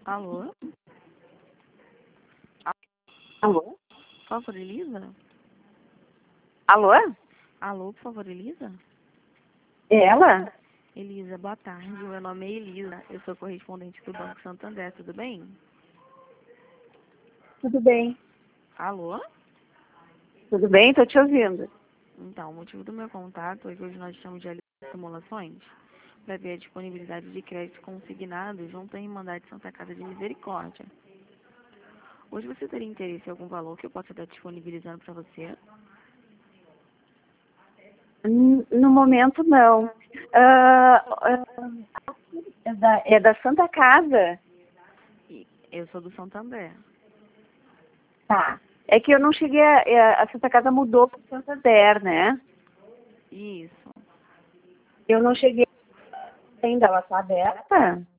Alô? Alô? Por favor, Elisa? Alô? Alô, por favor, Elisa? É ela? Elisa, boa tarde. Meu nome é Elisa. Eu sou correspondente do Banco Santander, tudo bem? Tudo bem. Alô? Tudo bem? Tô te ouvindo. Então, o motivo do meu contato é que hoje nós estamos de simulações para ver a disponibilidade de crédito consignado junto à Irmandade Santa Casa de Misericórdia. Hoje você teria interesse em algum valor que eu possa estar disponibilizando para você? No momento, não. É da Santa Casa? Eu sou do Santander. Tá. É que eu não cheguei a Santa Casa mudou para o Santander, né? Isso. Eu não cheguei ainda. Ela está aberta?